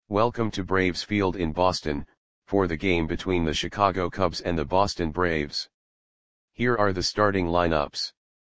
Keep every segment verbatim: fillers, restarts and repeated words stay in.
Welcome to Braves Field in Boston, for the game between the Chicago Cubs and the Boston Braves. Here are the starting lineups.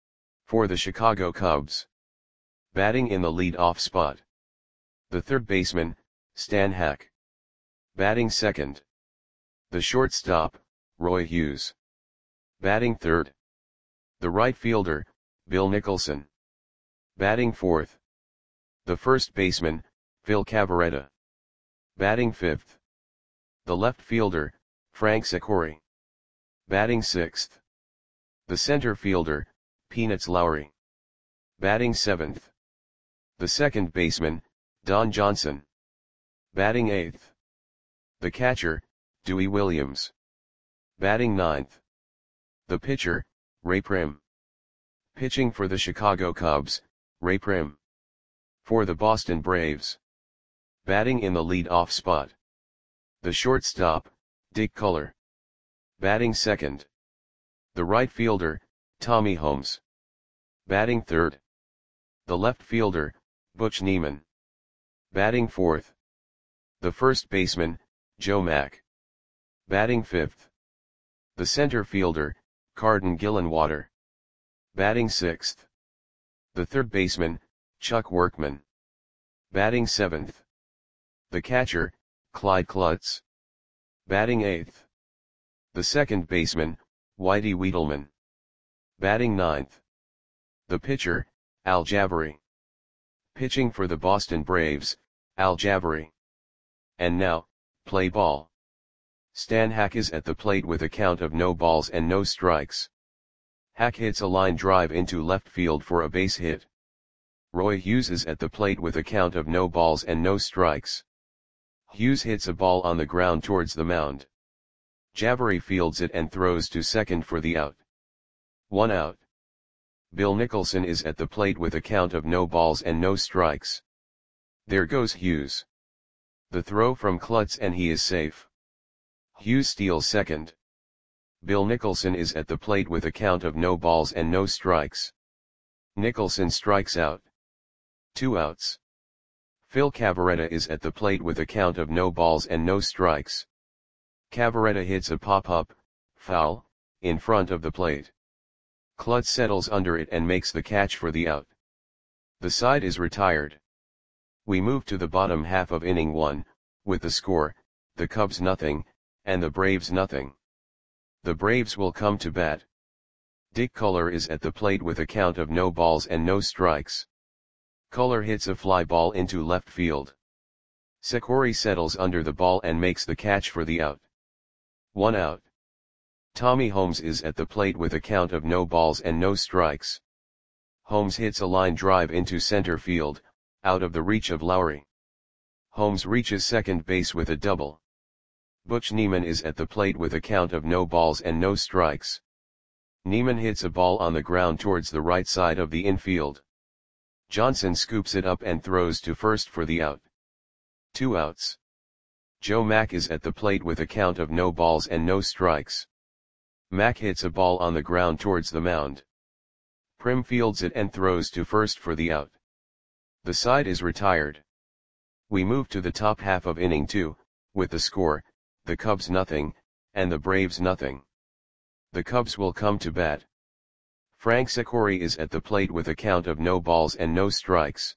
For the Chicago Cubs. Batting in the lead-off spot. The third baseman, Stan Hack. Batting second. The shortstop, Roy Hughes. Batting third. The right fielder, Bill Nicholson. Batting fourth. The first baseman, Phil Cavarretta. Batting fifth. The left fielder, Frank Secory. Batting sixth. The center fielder, Peanuts Lowry. Batting seventh. The second baseman, Don Johnson. Batting eighth. The catcher, Dewey Williams. Batting ninth. The pitcher, Ray Prim. Pitching for the Chicago Cubs, Ray Prim. For the Boston Braves. Batting in the lead-off spot. The shortstop, Dick Culler. Batting second. The right fielder, Tommy Holmes. Batting third. The left fielder, Butch Neiman. Batting fourth. The first baseman, Joe Mack. Batting fifth. The center fielder, Carden Gillenwater. Batting sixth. The third baseman, Chuck Workman. Batting seventh. The catcher, Clyde Klutz. Batting eighth. The second baseman, Whitey Wiedelman. Batting ninth. The pitcher, Al Javari. Pitching for the Boston Braves, Al Javari. And now, play ball. Stan Hack is at the plate with a count of no balls and no strikes. Hack hits a line drive into left field for a base hit. Roy Hughes is at the plate with a count of no balls and no strikes. Hughes hits a ball on the ground towards the mound. Javari fields it and throws to second for the out. One out. Bill Nicholson is at the plate with a count of no balls and no strikes. There goes Hughes. The throw from Klutz and he is safe. Hughes steals second. Bill Nicholson is at the plate with a count of no balls and no strikes. Nicholson strikes out. Two outs. Phil Cavarretta is at the plate with a count of no balls and no strikes. Cavarretta hits a pop-up, foul, in front of the plate. Klutz settles under it and makes the catch for the out. The side is retired. We move to the bottom half of inning one, with the score, the Cubs nothing, and the Braves nothing. The Braves will come to bat. Dick Culler is at the plate with a count of no balls and no strikes. Culler hits a fly ball into left field. Secory settles under the ball and makes the catch for the out. One out. Tommy Holmes is at the plate with a count of no balls and no strikes. Holmes hits a line drive into center field, out of the reach of Lowry. Holmes reaches second base with a double. Butch Neiman is at the plate with a count of no balls and no strikes. Neiman hits a ball on the ground towards the right side of the infield. Johnson scoops it up and throws to first for the out. Two outs. Joe Mack is at the plate with a count of no balls and no strikes. Mack hits a ball on the ground towards the mound. Prim fields it and throws to first for the out. The side is retired. We move to the top half of inning two, with the score, the Cubs nothing, and the Braves nothing. The Cubs will come to bat. Frank Secory is at the plate with a count of no balls and no strikes.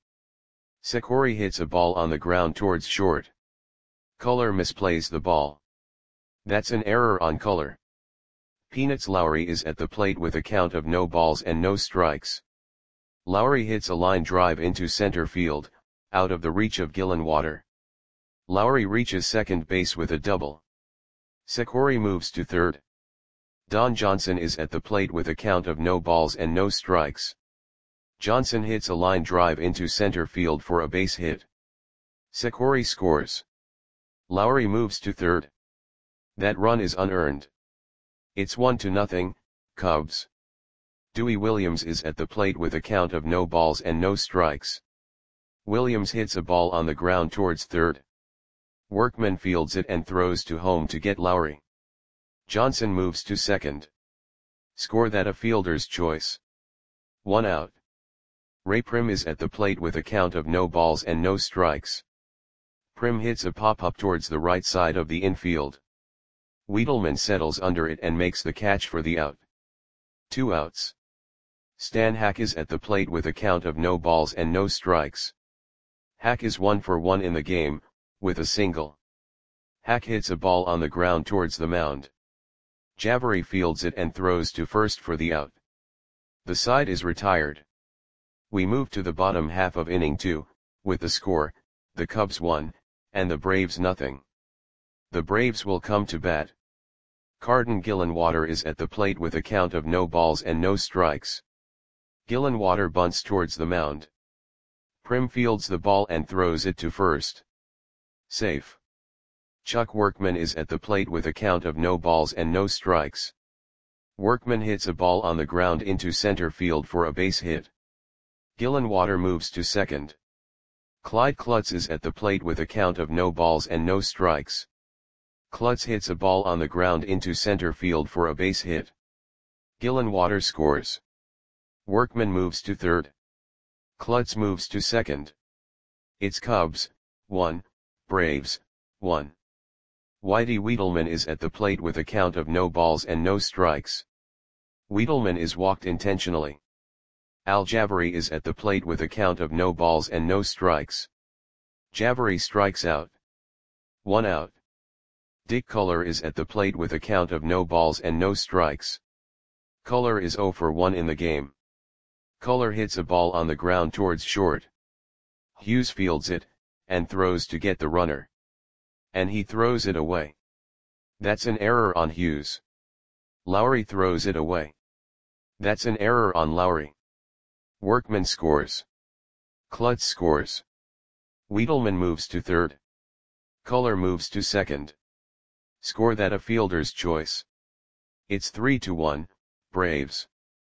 Secory hits a ball on the ground towards short. Culler misplays the ball. That's an error on Culler. Peanuts Lowry is at the plate with a count of no balls and no strikes. Lowry hits a line drive into center field, out of the reach of Gillenwater. Lowry reaches second base with a double. Secory moves to third. Don Johnson is at the plate with a count of no balls and no strikes. Johnson hits a line drive into center field for a base hit. Secory scores. Lowry moves to third. That run is unearned. It's one to nothing, Cubs. Dewey Williams is at the plate with a count of no balls and no strikes. Williams hits a ball on the ground towards third. Workman fields it and throws to home to get Lowry. Johnson moves to second. Score that a fielder's choice. One out. Ray Prim is at the plate with a count of no balls and no strikes. Prim hits a pop-up towards the right side of the infield. Wiedelman settles under it and makes the catch for the out. Two outs. Stan Hack is at the plate with a count of no balls and no strikes. Hack is one for one in the game, with a single. Hack hits a ball on the ground towards the mound. Jabari fields it and throws to first for the out. The side is retired. We move to the bottom half of inning two, with the score, the Cubs one, and the Braves nothing. The Braves will come to bat. Carden Gillenwater is at the plate with a count of no balls and no strikes. Gillenwater bunts towards the mound. Prim fields the ball and throws it to first. Safe. Chuck Workman is at the plate with a count of no balls and no strikes. Workman hits a ball on the ground into center field for a base hit. Gillenwater moves to second. Clyde Klutz is at the plate with a count of no balls and no strikes. Klutz hits a ball on the ground into center field for a base hit. Gillenwater scores. Workman moves to third. Klutz moves to second. It's Cubs, one, Braves, one. Whitey Wiedelman is at the plate with a count of no balls and no strikes. Wiedelman is walked intentionally. Al Jabari is at the plate with a count of no balls and no strikes. Jabari strikes out. One out. Dick Culler is at the plate with a count of no balls and no strikes. Culler is zero for one in the game. Culler hits a ball on the ground towards short. Hughes fields it, and throws to get the runner. And he throws it away. That's an error on Hughes. Lowry throws it away. That's an error on Lowry. Workman scores. Klutz scores. Wiedelman moves to third. Culler moves to second. Score that a fielder's choice. It's three to one, Braves.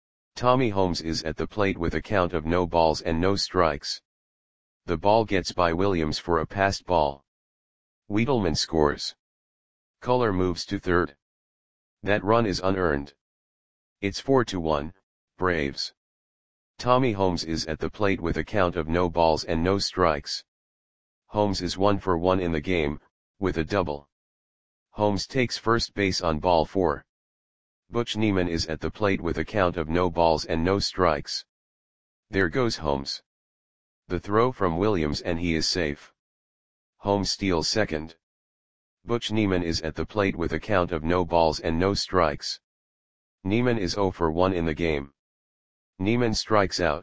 Tommy Holmes is at the plate with a count of no balls and no strikes. The ball gets by Williams for a passed ball. Wiedelman scores. Culler moves to third. That run is unearned. It's four to one, Braves. Tommy Holmes is at the plate with a count of no balls and no strikes. Holmes is one for one in the game, with a double. Holmes takes first base on ball four. Butch Neiman is at the plate with a count of no balls and no strikes. There goes Holmes. The throw from Williams and he is safe. Holmes steals second. Butch Neiman is at the plate with a count of no balls and no strikes. Neiman is zero for one in the game. Neiman strikes out.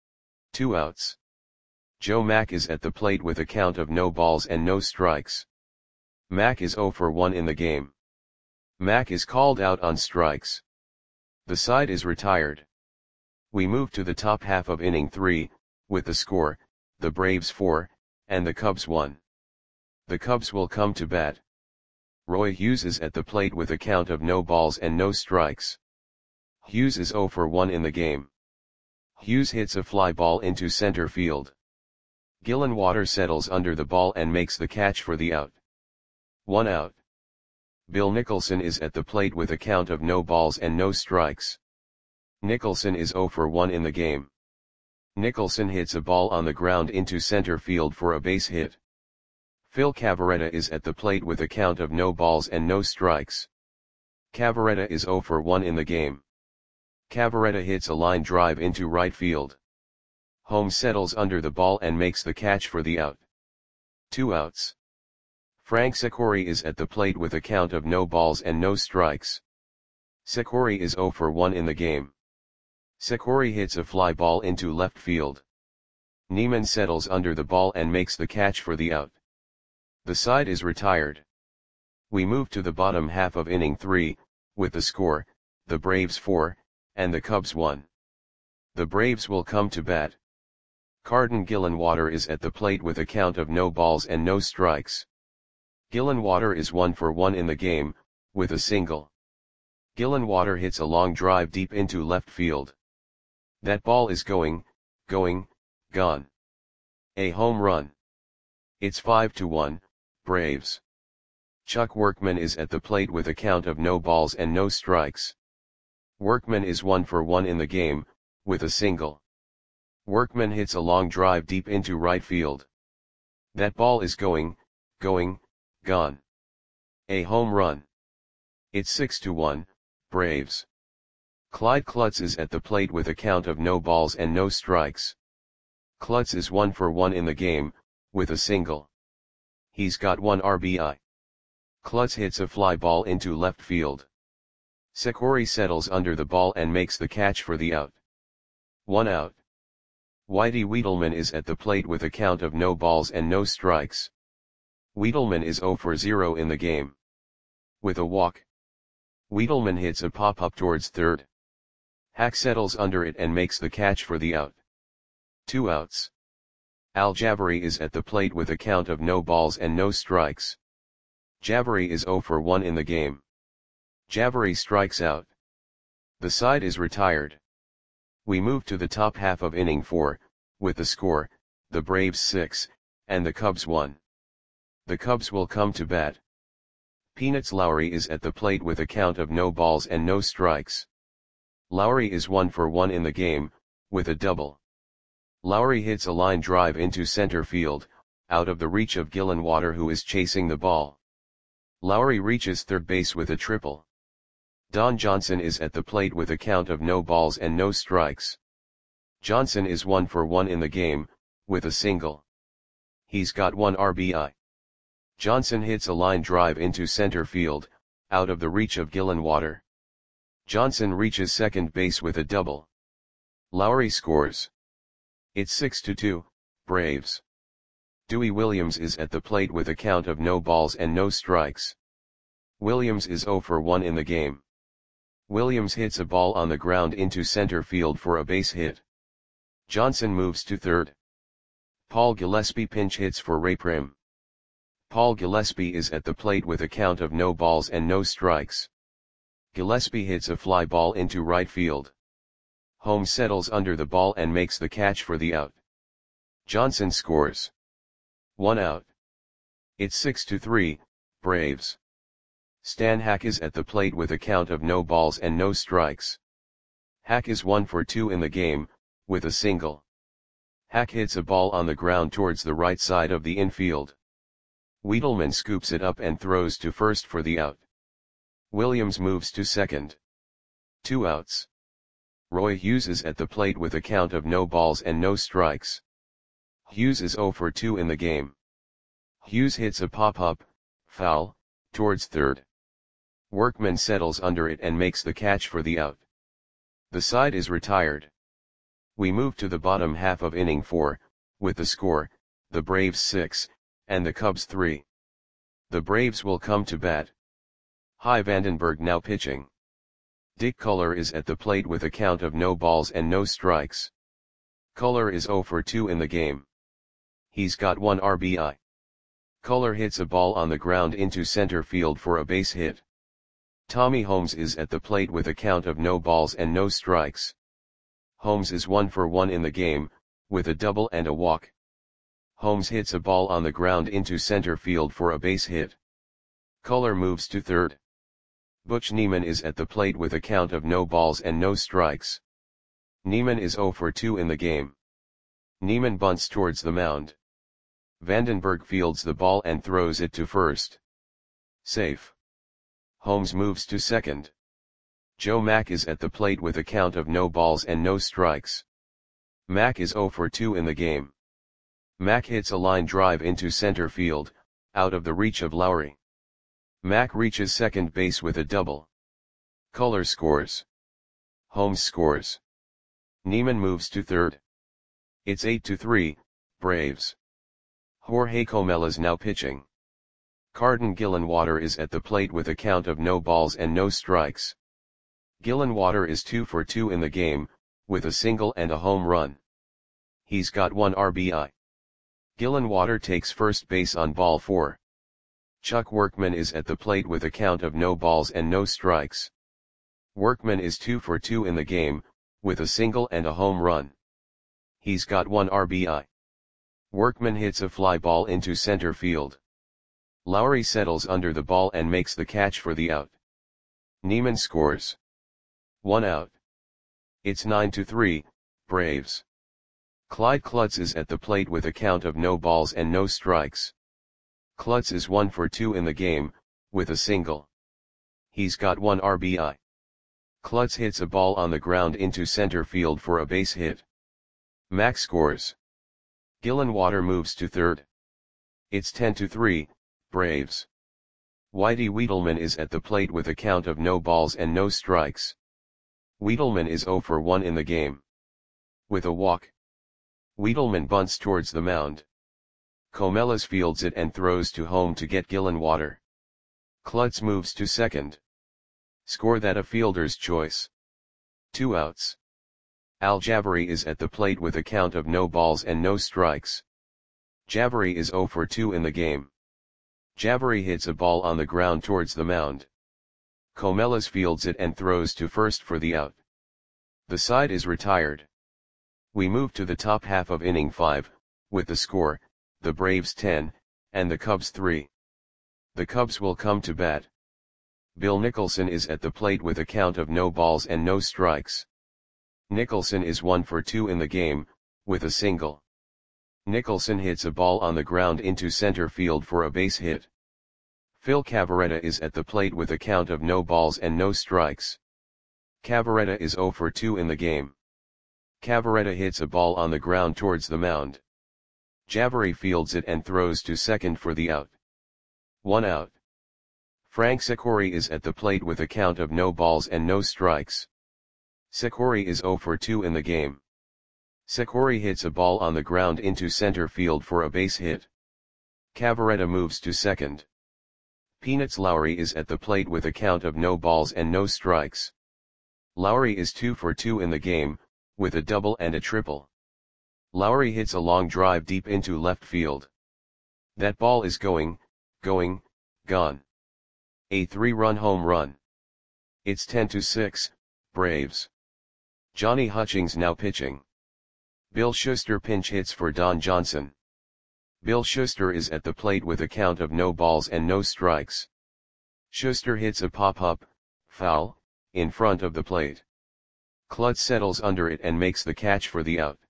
Two outs. Joe Mack is at the plate with a count of no balls and no strikes. Mack is zero for one in the game. Mack is called out on strikes. The side is retired. We move to the top half of inning three, with the score, the Braves four, and the Cubs one. The Cubs will come to bat. Roy Hughes is at the plate with a count of no balls and no strikes. Hughes is zero for one in the game. Hughes hits a fly ball into center field. Gillenwater settles under the ball and makes the catch for the out. One out. Bill Nicholson is at the plate with a count of no balls and no strikes. Nicholson is zero for one in the game. Nicholson hits a ball on the ground into center field for a base hit. Phil Cavarretta is at the plate with a count of no balls and no strikes. Cavarretta is zero for one in the game. Cavarretta hits a line drive into right field. Holmes settles under the ball and makes the catch for the out. Two outs. Frank Sikori is at the plate with a count of no balls and no strikes. Sikori is zero for one in the game. Sikori hits a fly ball into left field. Neiman settles under the ball and makes the catch for the out. The side is retired. We move to the bottom half of inning three, with the score, the Braves four, and the Cubs one. The Braves will come to bat. Carden Gillenwater is at the plate with a count of no balls and no strikes. Gillenwater is one for one in the game, with a single. Gillenwater hits a long drive deep into left field. That ball is going, going, gone. A home run. It's five to one, Braves. Chuck Workman is at the plate with a count of no balls and no strikes. Workman is one for one in the game, with a single. Workman hits a long drive deep into right field. That ball is going, going, gone. A home run. It's six to one, Braves. Clyde Klutz is at the plate with a count of no balls and no strikes. Klutz is one for one in the game, with a single. He's got one R B I. Klutz hits a fly ball into left field. Sekori settles under the ball and makes the catch for the out. One out. Whitey Wiedelman is at the plate with a count of no balls and no strikes. Wiedelman is zero for zero in the game. With a walk. Wiedelman hits a pop-up towards third. Hack settles under it and makes the catch for the out. Two outs. Al Jabari is at the plate with a count of no balls and no strikes. Jabari is zero for one in the game. Jabari strikes out. The side is retired. We move to the top half of inning four, with the score, the Braves six, and the Cubs one. The Cubs will come to bat. Peanuts Lowry is at the plate with a count of no balls and no strikes. Lowry is one for one in the game, with a double. Lowry hits a line drive into center field, out of the reach of Gillenwater, who is chasing the ball. Lowry reaches third base with a triple. Don Johnson is at the plate with a count of no balls and no strikes. Johnson is one for one in the game, with a single. He's got one R B I. Johnson hits a line drive into center field, out of the reach of Gillenwater. Johnson reaches second base with a double. Lowry scores. It's six to two, Braves. Dewey Williams is at the plate with a count of no balls and no strikes. Williams is zero for one in the game. Williams hits a ball on the ground into center field for a base hit. Johnson moves to third. Paul Gillespie pinch hits for Ray Prim. Paul Gillespie is at the plate with a count of no balls and no strikes. Gillespie hits a fly ball into right field. Holmes settles under the ball and makes the catch for the out. Johnson scores. One out. It's six to three, Braves. Stan Hack is at the plate with a count of no balls and no strikes. Hack is one for two in the game, with a single. Hack hits a ball on the ground towards the right side of the infield. Wiedelman scoops it up and throws to first for the out. Williams moves to second. Two outs. Roy Hughes is at the plate with a count of no balls and no strikes. Hughes is zero for two in the game. Hughes hits a pop-up, foul, towards third. Workman settles under it and makes the catch for the out. The side is retired. We move to the bottom half of inning four, with the score, the Braves six, and the Cubs three. The Braves will come to bat. Hy Vandenberg now pitching. Dick Culler is at the plate with a count of no balls and no strikes. Culler is zero for two in the game. He's got one R B I. Culler hits a ball on the ground into center field for a base hit. Tommy Holmes is at the plate with a count of no balls and no strikes. Holmes is one for one in the game, with a double and a walk. Holmes hits a ball on the ground into center field for a base hit. Culler moves to third. Butch Neiman is at the plate with a count of no balls and no strikes. Neiman is zero for two in the game. Neiman bunts towards the mound. Vandenberg fields the ball and throws it to first. Safe. Holmes moves to second. Joe Mack is at the plate with a count of no balls and no strikes. Mack is zero for two in the game. Mack hits a line drive into center field, out of the reach of Lowry. Mack reaches second base with a double. Culler scores. Holmes scores. Neiman moves to third. It's eight to three, Braves. Jorge Comel is now pitching. Carden Gillenwater is at the plate with a count of no balls and no strikes. Gillenwater is two for two in the game, with a single and a home run. He's got one R B I. Gillenwater takes first base on ball four. Chuck Workman is at the plate with a count of no balls and no strikes. Workman is two for two in the game, with a single and a home run. He's got one R B I. Workman hits a fly ball into center field. Lowry settles under the ball and makes the catch for the out. Neiman scores. One out. It's nine to three, Braves. Clyde Klutz is at the plate with a count of no balls and no strikes. Klutz is one for two in the game, with a single. He's got one R B I. Klutz hits a ball on the ground into center field for a base hit. Max scores. Gillenwater moves to third. It's ten to three, Braves. Whitey Wiedelman is at the plate with a count of no balls and no strikes. Wiedelman is zero for one in the game. With a walk. Wiedelman bunts towards the mound. Comellas fields it and throws to home to get Gillenwater. Klutz moves to second. Score that a fielder's choice. Two outs. Al Javari is at the plate with a count of no balls and no strikes. Javari is zero for two in the game. Javari hits a ball on the ground towards the mound. Comellas fields it and throws to first for the out. The side is retired. We move to the top half of inning five, with the score, the Braves ten, and the Cubs three. The Cubs will come to bat. Bill Nicholson is at the plate with a count of no balls and no strikes. Nicholson is one for two in the game, with a single. Nicholson hits a ball on the ground into center field for a base hit. Phil Cavarretta is at the plate with a count of no balls and no strikes. Cavarretta is zero for two in the game. Cavarretta hits a ball on the ground towards the mound. Javari fields it and throws to second for the out. One out. Frank Sikori is at the plate with a count of no balls and no strikes. Sikori is zero for two in the game. Sikori hits a ball on the ground into center field for a base hit. Cavarretta moves to second. Peanuts Lowry is at the plate with a count of no balls and no strikes. Lowry is two for two in the game, with a double and a triple. Lowry hits a long drive deep into left field. That ball is going, going, gone. A three-run home run. It's ten to six, Braves. Johnny Hutchings now pitching. Bill Schuster pinch hits for Don Johnson. Bill Schuster is at the plate with a count of no balls and no strikes. Schuster hits a pop-up, foul, in front of the plate. Klutz settles under it and makes the catch for the out.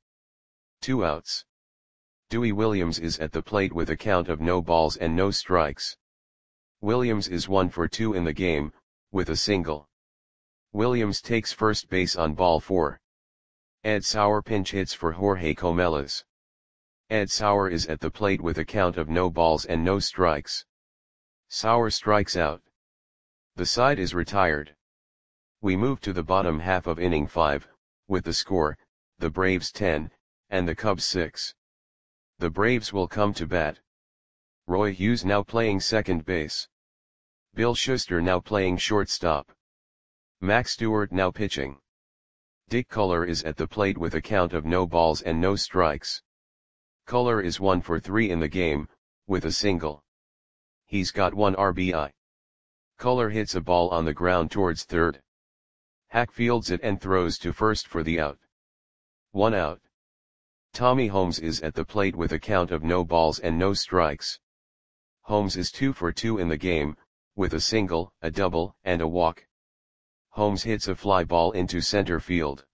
Two outs. Dewey Williams is at the plate with a count of no balls and no strikes. Williams is one for two in the game, with a single. Williams takes first base on ball four. Ed Sauer pinch hits for Jorge Comellas. Ed Sauer is at the plate with a count of no balls and no strikes. Sauer strikes out. The side is retired. We move to the bottom half of inning five, with the score, the Braves ten, and the Cubs six. The Braves will come to bat. Roy Hughes now playing second base. Bill Schuster now playing shortstop. Max Stewart now pitching. Dick Culler is at the plate with a count of no balls and no strikes. Culler is one for three in the game, with a single. He's got one R B I. Culler hits a ball on the ground towards third. Hack fields it and throws to first for the out. One out. Tommy Holmes is at the plate with a count of no balls and no strikes. Holmes is two for two in the game, with a single, a double, and a walk. Holmes hits a fly ball into center field.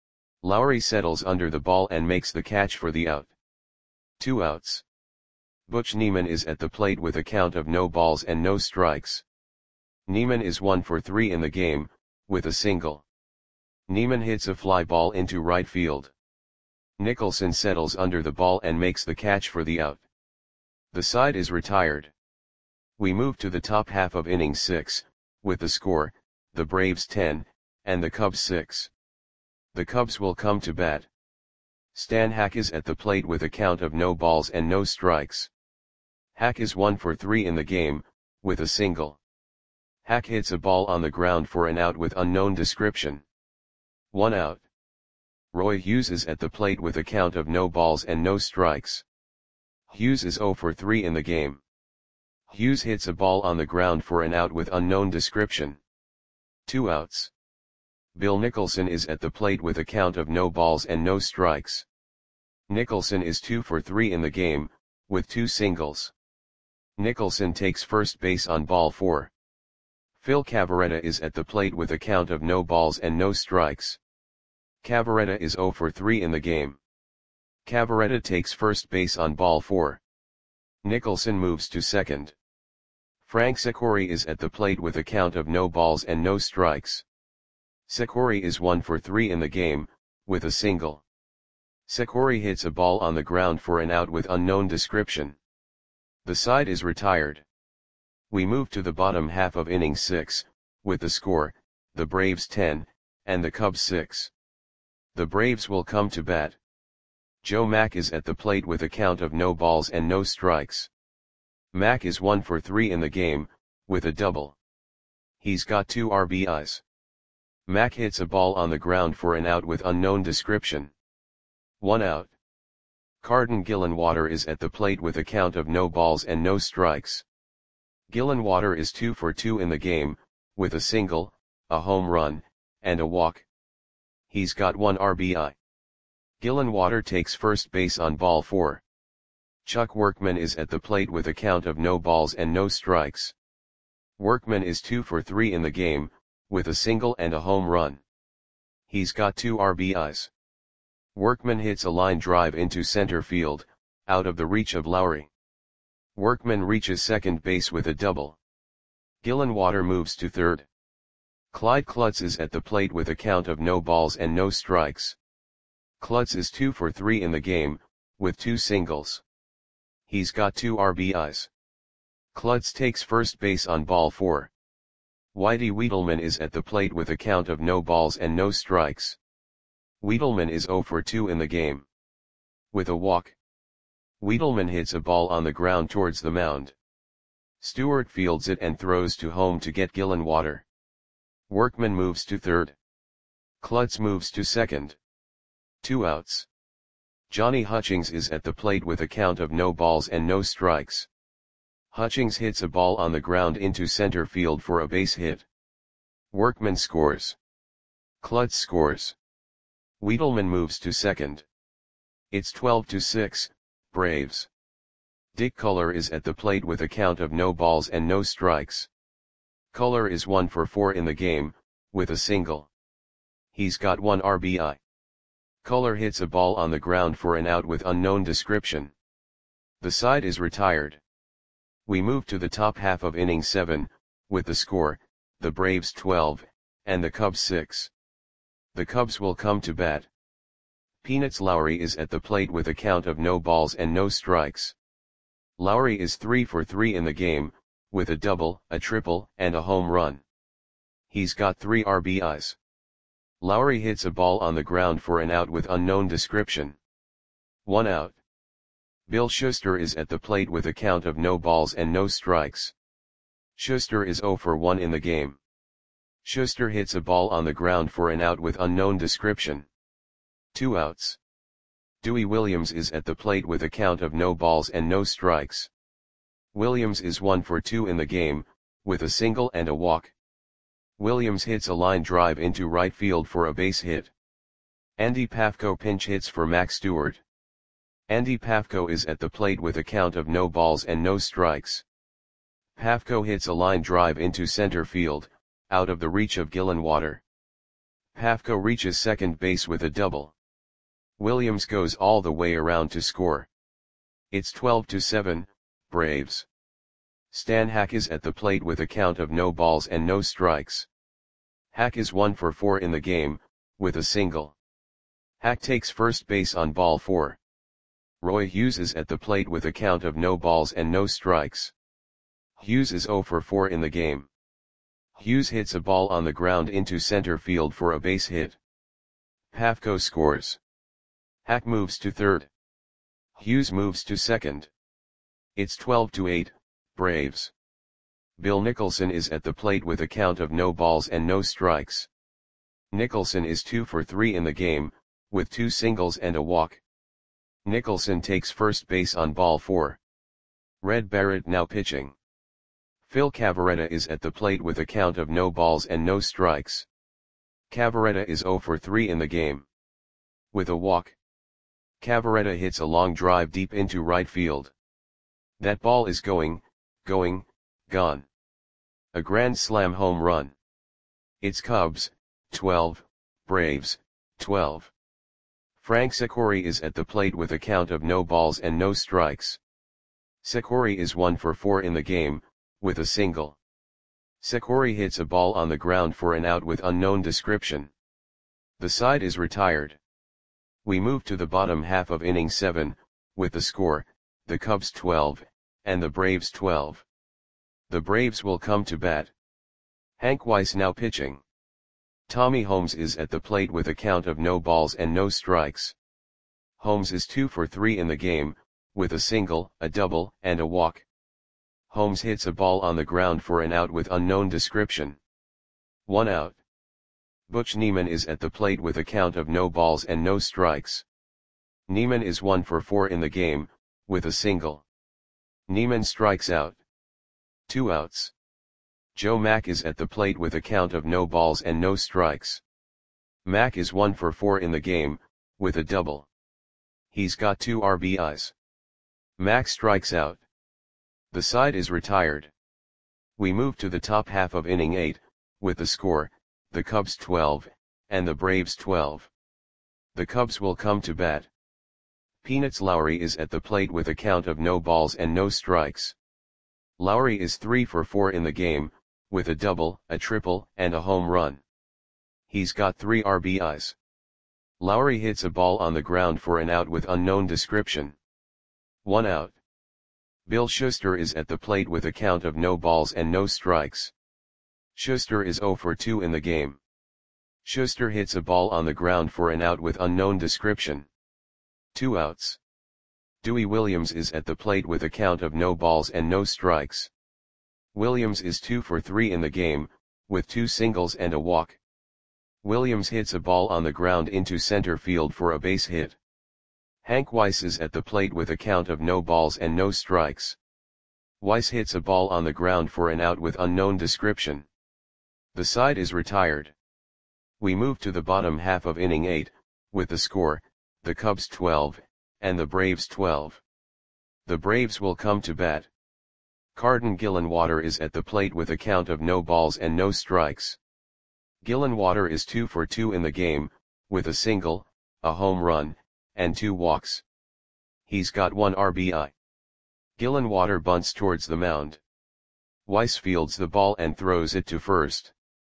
Lowry settles under the ball and makes the catch for the out. Two outs. Butch Neiman is at the plate with a count of no balls and no strikes. Neiman is one for three in the game, with a single. Neiman hits a fly ball into right field. Nicholson settles under the ball and makes the catch for the out. The side is retired. We move to the top half of inning six, with the score, the Braves ten, and the Cubs six. The Cubs will come to bat. Stan Hack is at the plate with a count of no balls and no strikes. Hack is one for three in the game, with a single. Hack hits a ball on the ground for an out with unknown description. One out. Roy Hughes is at the plate with a count of no balls and no strikes. Hughes is zero for three in the game. Hughes hits a ball on the ground for an out with unknown description. Two outs. Bill Nicholson is at the plate with a count of no balls and no strikes. Nicholson is two for three in the game, with two singles. Nicholson takes first base on ball four. Phil Cavarretta is at the plate with a count of no balls and no strikes. Cavarretta is zero for three in the game. Cavarretta takes first base on ball four. Nicholson moves to second. Frank Secori is at the plate with a count of no balls and no strikes. Secori is one for three in the game, with a single. Secori hits a ball on the ground for an out with unknown description. The side is retired. We move to the bottom half of inning six, with the score, the Braves ten, and the Cubs six. The Braves will come to bat. Joe Mack is at the plate with a count of no balls and no strikes. Mack is one for three in the game, with a double. He's got two R B Is. Mack hits a ball on the ground for an out with unknown description. One out. Carden Gillenwater is at the plate with a count of no balls and no strikes. Gillenwater is two for two in the game, with a single, a home run, and a walk. He's got one R B I. Gillenwater takes first base on ball four. Chuck Workman is at the plate with a count of no balls and no strikes. Workman is two for three in the game, with a single and a home run. He's got two R B Is. Workman hits a line drive into center field, out of the reach of Lowry. Workman reaches second base with a double. Gillenwater moves to third. Clyde Klutz is at the plate with a count of no balls and no strikes. Klutz is two for three in the game, with two singles. He's got two R B Is. Klutz takes first base on ball four. Whitey Wiedelman is at the plate with a count of no balls and no strikes. Wiedelman is zero for two in the game. With a walk. Wiedelman hits a ball on the ground towards the mound. Stewart fields it and throws to home to get Gillenwater. Workman moves to third. Klutz moves to second. Two outs. Johnny Hutchings is at the plate with a count of no balls and no strikes. Hutchings hits a ball on the ground into center field for a base hit. Workman scores. Klutz scores. Wiedelman moves to second. It's twelve to six, Braves. Dick Culler is at the plate with a count of no balls and no strikes. Culler is one for four in the game, with a single. He's got one R B I. Culler hits a ball on the ground for an out with unknown description. The side is retired. We move to the top half of inning seven, with the score, the Braves twelve, and the Cubs six. The Cubs will come to bat. Peanuts Lowry is at the plate with a count of no balls and no strikes. Lowry is three for three in the game, with a double, a triple, and a home run. He's got three R B Is. Lowry hits a ball on the ground for an out with unknown description. One out. Bill Schuster is at the plate with a count of no balls and no strikes. Schuster is zero for one in the game. Schuster hits a ball on the ground for an out with unknown description. Two outs. Dewey Williams is at the plate with a count of no balls and no strikes. Williams is one for two in the game, with a single and a walk. Williams hits a line drive into right field for a base hit. Andy Pafko pinch hits for Max Stewart. Andy Pafko is at the plate with a count of no balls and no strikes. Pafko hits a line drive into center field, out of the reach of Gillenwater. Pafko reaches second base with a double. Williams goes all the way around to score. It's twelve to seven, Braves. Stan Hack is at the plate with a count of no balls and no strikes. Hack is one for four in the game, with a single. Hack takes first base on ball four. Roy Hughes is at the plate with a count of no balls and no strikes. Hughes is zero for four in the game. Hughes hits a ball on the ground into center field for a base hit. Pafko scores. Hack moves to third. Hughes moves to second. It's twelve to eight, Braves. Bill Nicholson is at the plate with a count of no balls and no strikes. Nicholson is two for three in the game, with two singles and a walk. Nicholson takes first base on ball four. Red Barrett now pitching. Phil Cavarretta is at the plate with a count of no balls and no strikes. Cavarretta is zero for three in the game. With a walk. Cavarretta hits a long drive deep into right field. That ball is going, going, gone. A grand slam home run. It's Cubs, twelve, Braves, twelve. Frank Secori is at the plate with a count of no balls and no strikes. Sekori is one for four in the game, with a single. Sekori hits a ball on the ground for an out with unknown description. The side is retired. We move to the bottom half of inning seven, with the score, the Cubs twelve, and the Braves twelve. The Braves will come to bat. Hank Weiss now pitching. Tommy Holmes is at the plate with a count of no balls and no strikes. Holmes is two for three in the game, with a single, a double, and a walk. Holmes hits a ball on the ground for an out with unknown description. One out. Butch Neiman is at the plate with a count of no balls and no strikes. Neiman is one for four in the game, with a single. Neiman strikes out. Two outs. Joe Mack is at the plate with a count of no balls and no strikes. Mack is one for four in the game, with a double. He's got two R B Is. Mack strikes out. The side is retired. We move to the top half of inning eight, with the score, the Cubs twelve, and the Braves twelve. The Cubs will come to bat. Peanuts Lowry is at the plate with a count of no balls and no strikes. Lowry is three for four in the game, with a double, a triple, and a home run. He's got three R B Is. Lowry hits a ball on the ground for an out with unknown description. One out. Bill Schuster is at the plate with a count of no balls and no strikes. Schuster is zero for two in the game. Schuster hits a ball on the ground for an out with unknown description. Two outs. Dewey Williams is at the plate with a count of no balls and no strikes. Williams is two for three in the game, with two singles and a walk. Williams hits a ball on the ground into center field for a base hit. Hank Weiss is at the plate with a count of no balls and no strikes. Weiss hits a ball on the ground for an out with unknown description. The side is retired. We move to the bottom half of inning eight, with the score, the Cubs twelve, and the Braves twelve. The Braves will come to bat. Carden Gillenwater is at the plate with a count of no balls and no strikes. Gillenwater is two for two in the game, with a single, a home run, and two walks. He's got one R B I. Gillenwater bunts towards the mound. Weiss fields the ball and throws it to first.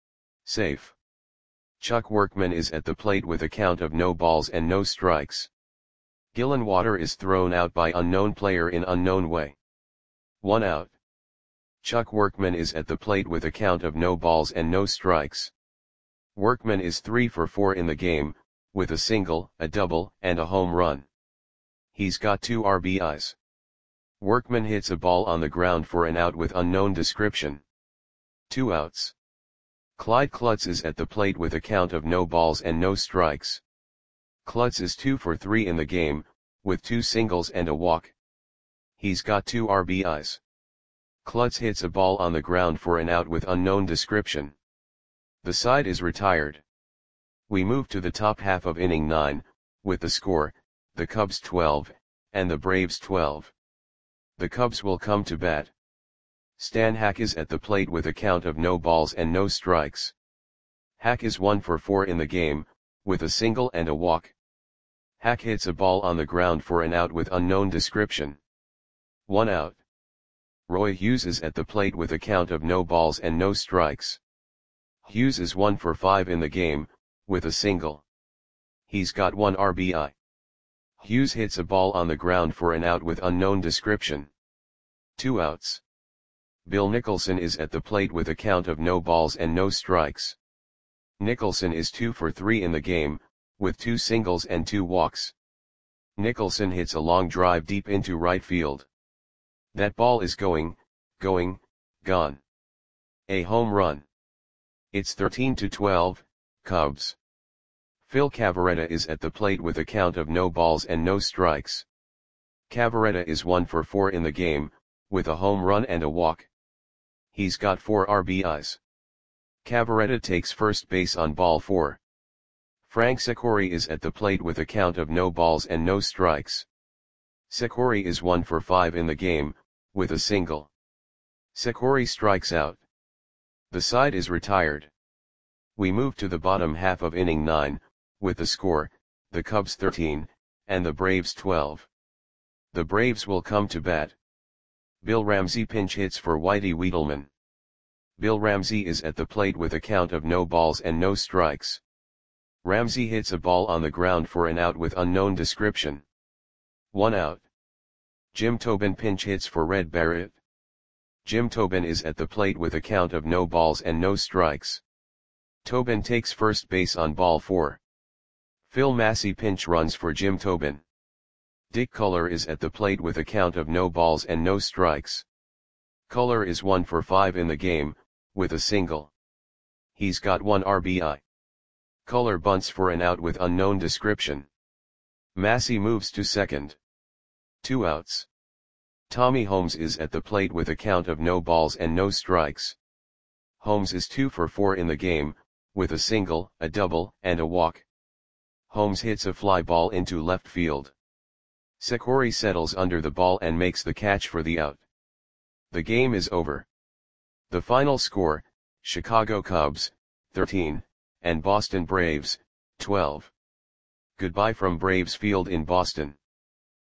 Safe. Chuck Workman is at the plate with a count of no balls and no strikes. Gillenwater is thrown out by unknown player in unknown way. One out. Chuck Workman is at the plate with a count of no balls and no strikes. Workman is three for four in the game, with a single, a double, and a home run. He's got two R B Is. Workman hits a ball on the ground for an out with unknown description. Two outs. Clyde Klutz is at the plate with a count of no balls and no strikes. Klutz is two for three in the game, with two singles and a walk. He's got two R B Is. Klutz hits a ball on the ground for an out with unknown description. The side is retired. We move to the top half of inning nine, with the score, the Cubs twelve, and the Braves twelve. The Cubs will come to bat. Stan Hack is at the plate with a count of no balls and no strikes. Hack is one for four in the game, with a single and a walk. Hack hits a ball on the ground for an out with unknown description. One out. Roy Hughes is at the plate with a count of no balls and no strikes. Hughes is one for five in the game, with a single. He's got one R B I. Hughes hits a ball on the ground for an out with unknown description. Two outs. Bill Nicholson is at the plate with a count of no balls and no strikes. Nicholson is two for three in the game, with two singles and two walks. Nicholson hits a long drive deep into right field. That ball is going, going, gone. A home run. It's thirteen to twelve, Cubs. Phil Cavarretta is at the plate with a count of no balls and no strikes. Cavarretta is one for four in the game, with a home run and a walk. He's got four R B Is. Cavarretta takes first base on ball four. Frank Sekori is at the plate with a count of no balls and no strikes. Sekori is one for five in the game, with a single. Sekori strikes out. The side is retired. We move to the bottom half of inning nine, with the score, the Cubs thirteen, and the Braves twelve. The Braves will come to bat. Bill Ramsey pinch hits for Whitey Wiedelman. Bill Ramsey is at the plate with a count of no balls and no strikes. Ramsey hits a ball on the ground for an out with unknown description. One out. Jim Tobin pinch hits for Red Barrett. Jim Tobin is at the plate with a count of no balls and no strikes. Tobin takes first base on ball four. Phil Massey pinch runs for Jim Tobin. Dick Culler is at the plate with a count of no balls and no strikes. Culler is one for five in the game, with a single. He's got one R B I. Culler bunts for an out with unknown description. Massey moves to second. Two outs. Tommy Holmes is at the plate with a count of no balls and no strikes. Holmes is two for four in the game, with a single, a double, and a walk. Holmes hits a fly ball into left field. Sikori settles under the ball and makes the catch for the out. The game is over. The final score, Chicago Cubs, thirteen, and Boston Braves, twelve. Goodbye from Braves Field in Boston.